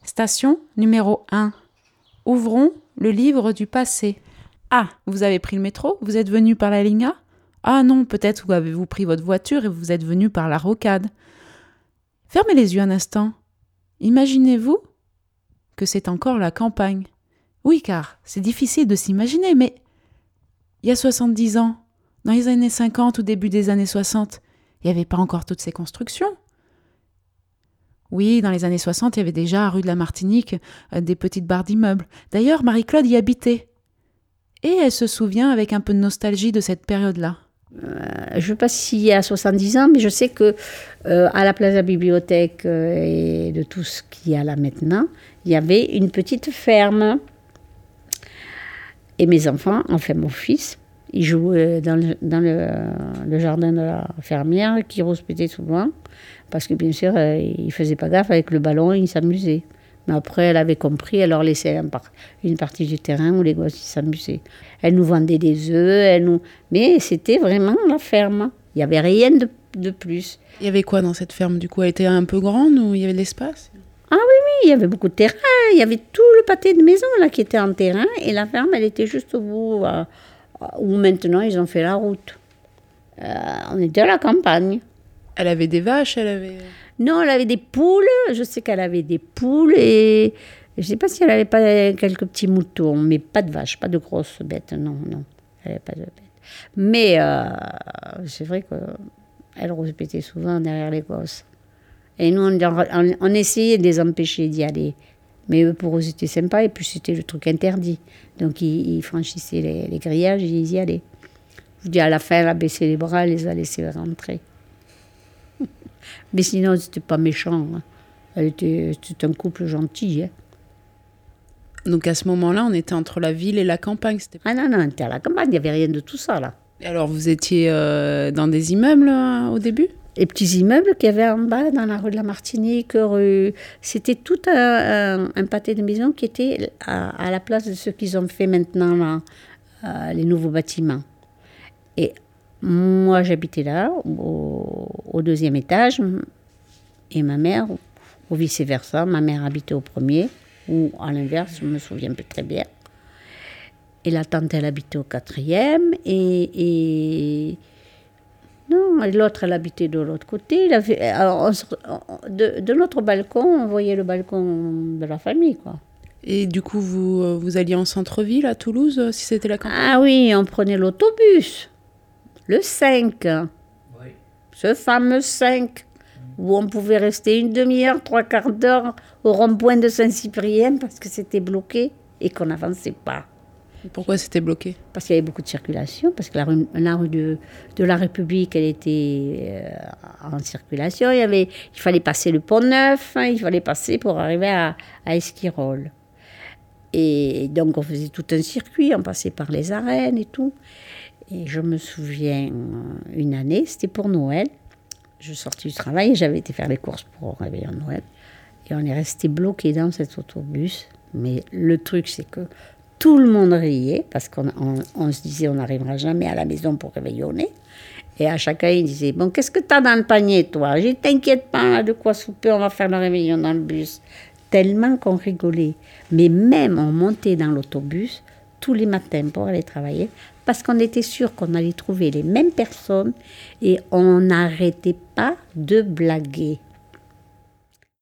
Station numéro 1. Ouvrons le livre du passé. Ah, vous avez pris le métro? Vous êtes venu par la ligne A? Ah non, peut-être vous avez-vous pris votre voiture et vous êtes venu par la rocade. Fermez les yeux un instant. Imaginez-vous que c'est encore la campagne. Oui, car c'est difficile de s'imaginer, mais il y a 70 ans, dans les années 50 ou début des années 60, il n'y avait pas encore toutes ces constructions. Oui, dans les années 60, il y avait déjà à rue de la Martinique des petites barres d'immeubles. D'ailleurs, Marie-Claude y habitait. Et elle se souvient avec un peu de nostalgie de cette période-là. Je ne sais pas s'il y a 70 ans, mais je sais que à la place de la bibliothèque et de tout ce qu'il y a là maintenant, il y avait une petite ferme. Et mes enfants, enfin mon fils, il jouait dans le jardin de la fermière qui rouspétait souvent. Parce que bien sûr, il ne faisait pas gaffe avec le ballon, il s'amusait. Mais après, elle avait compris, elle leur laissait une partie du terrain où les gosses s'amusaient. Elle nous vendait des œufs, mais c'était vraiment la ferme. Il n'y avait rien de plus. Il y avait quoi dans cette ferme du coup? Elle était un peu grande ou il y avait de l'espace? Ah oui, il y avait beaucoup de terrain. Il y avait tout le pâté de maison là, qui était en terrain. Et la ferme, elle était juste au bout, où maintenant ils ont fait la route. On était à la campagne. Elle avait des vaches, Non, elle avait des poules. Je sais qu'elle avait des poules et je ne sais pas si elle n'avait pas quelques petits moutons, mais pas de vaches, pas de grosses bêtes. Non, elle n'avait pas de bêtes. Mais c'est vrai qu'elle rouspétait souvent derrière les gosses. Et nous, on essayait de les empêcher d'y aller. Mais eux, pour eux, c'était sympa et puis c'était le truc interdit. Donc ils franchissaient les grillages et ils y allaient. Je dis à la fin, elle a baissé les bras, elle les a laissés rentrer. Mais sinon, c'était pas méchant. Hein. C'était un couple gentil. Hein. Donc à ce moment-là, on était entre la ville et la campagne. Ah non, on était à la campagne, il n'y avait rien de tout ça là. Et alors vous étiez dans des immeubles au début? Les petits immeubles qu'il y avait en bas, dans la rue de la Martinique, c'était tout un pâté de maisons qui était à la place de ce qu'ils ont fait maintenant, là, les nouveaux bâtiments. Et moi, j'habitais là, au deuxième étage, et ma mère, ou vice-versa, ma mère habitait au premier, ou à l'inverse, je ne me souviens plus très bien. Et la tante, elle habitait au quatrième, non, et l'autre, elle habitait de l'autre côté. Alors, de notre balcon, on voyait le balcon de la famille, quoi. Et du coup, vous alliez en centre-ville, à Toulouse, si c'était la campagne? Ah oui, on prenait l'autobus, le 5. Oui. Ce fameux 5, où on pouvait rester une demi-heure, 3/4 d'heure au rond-point de Saint-Cyprien parce que c'était bloqué et qu'on n'avançait pas. Pourquoi c'était bloqué? Parce qu'il y avait beaucoup de circulation, parce que la rue de la République, elle était en circulation. Il fallait passer le Pont-Neuf, hein, il fallait passer pour arriver à Esquirol. Et donc, on faisait tout un circuit, on passait par les arènes et tout. Et je me souviens, une année, c'était pour Noël. Je sortais du travail et j'avais été faire les courses pour réveillon de Noël. Et on est resté bloqué dans cet autobus. Mais le truc, c'est que tout le monde riait parce qu'on se disait on n'arrivera jamais à la maison pour réveillonner. Et à chacun, il disait bon, qu'est-ce que t'as dans le panier, toi? Je t'inquiète pas, de quoi souper, on va faire le réveillon dans le bus. Tellement qu'on rigolait. Mais même, on montait dans l'autobus tous les matins pour aller travailler parce qu'on était sûr qu'on allait trouver les mêmes personnes et on n'arrêtait pas de blaguer.